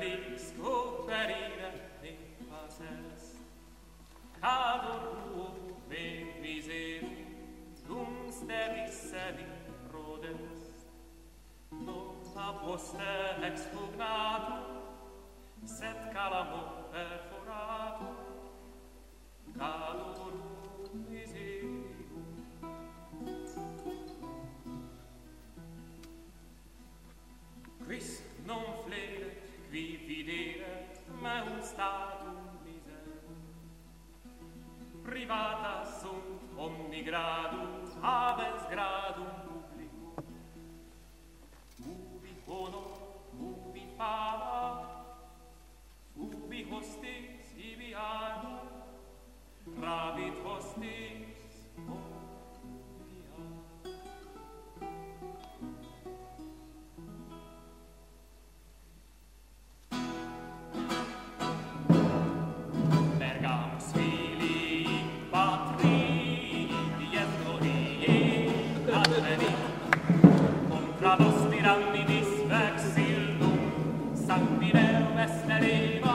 felix conferire ne passes. Cador ruo me miseri, dum sterisseri prodest. Non a poste expugnatum, sed calamo perforatum, cador miserium. Quis non fleret, qui videret, me un statum miserum. Privata sunt omni gradum, habens gradum publicum. Ubi honor, ubi fama, ubi hostis, ibi arma, rabit hostis mondia. Pergamus filii patrii, dies gloriae advenit, contra vos tyrannidis vexillum, sanguineum est erema,